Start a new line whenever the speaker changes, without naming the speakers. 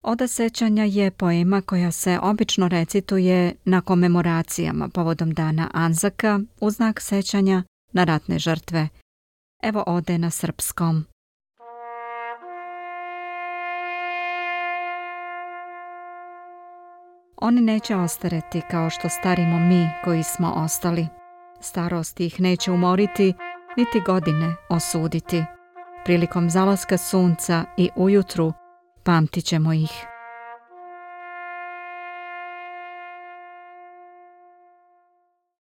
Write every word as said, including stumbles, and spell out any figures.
Oda sećanja je poema koja se obično recituje na komemoracijama povodom dana Anzaka u znak sećanja na ratne žrtve. Evo ode na srpskom. Oni neće ostareti kao što starimo mi koji smo ostali. Starost ih neće umoriti, niti godine osuditi. Prilikom zalaska sunca i ujutru pamtit ćemo ih.